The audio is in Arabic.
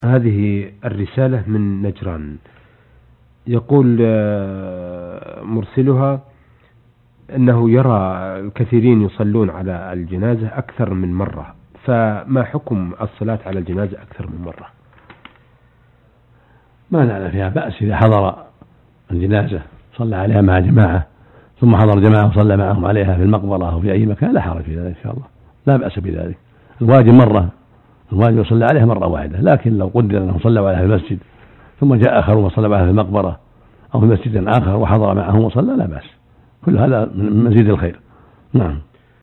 هذه الرسالة من نجران. يقول مرسلها أنه يرى الكثيرين يصلون على الجنازة أكثر من مرة، فما حكم الصلاة على الجنازة أكثر من مرة؟ ما نعلم فيها بأس إذا حضر الجنازة صلى عليها مع جماعة، ثم حضر جماعة وصلى معهم عليها في المقبرة أو في أي مكان، لا حرج في ذلك إن شاء الله، لا بأس بذلك. الواجب يصلى عليها مرة واحدة، لكن لو قدر أنه صلى عليها في المسجد ثم جاء آخر وصلى عليها في المقبرة أو في مسجد آخر وحضر معهم وصلى، لا بأس، كل هذا من مزيد الخير. نعم.